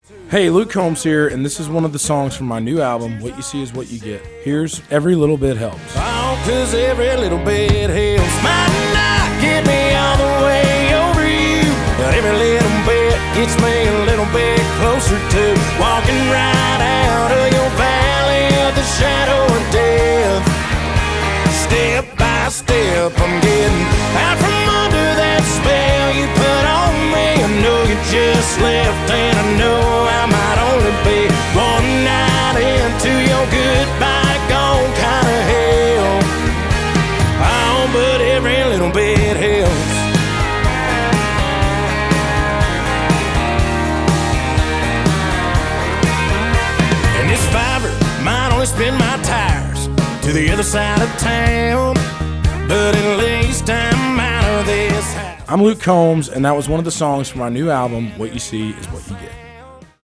Hey, Luke Combs here, and this is one of the songs from my new album, What You See Is What You Get. Here's Every Little Bit Helps. Oh, 'cause every little bit helps. Might not get me all the way over you, but every little bit gets me a little bit closer to walking right out of your valley of the shadow of death. Step by step, I'm getting out from under that spell you put on me. I know you just left, and I know I might only be one night into your goodbye gone kind of hell. Oh, but every little bit helps. And this fiver might only spin my tires to the other side of town, but at least I'm out of this house. I'm Luke Combs, and that was one of the songs from my new album, What You See Is What You Get.